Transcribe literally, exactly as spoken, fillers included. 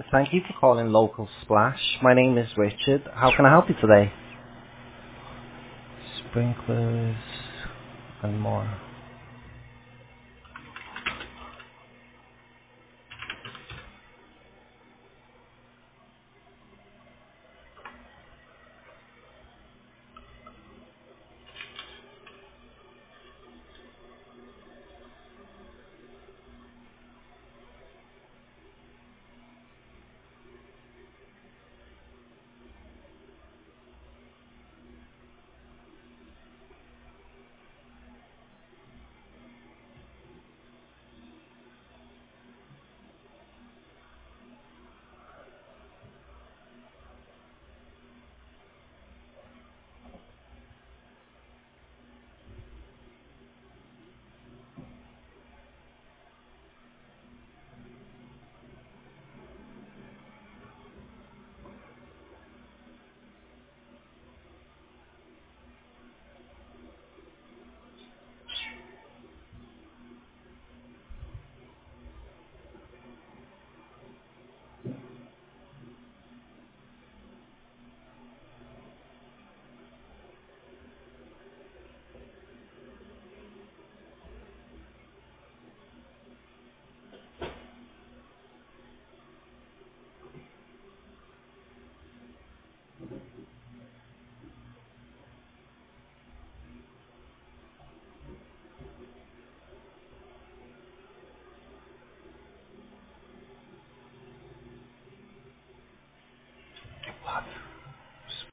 Thank you for calling Local Splash. My name is Richard. How can I help you today? Sprinklers and more.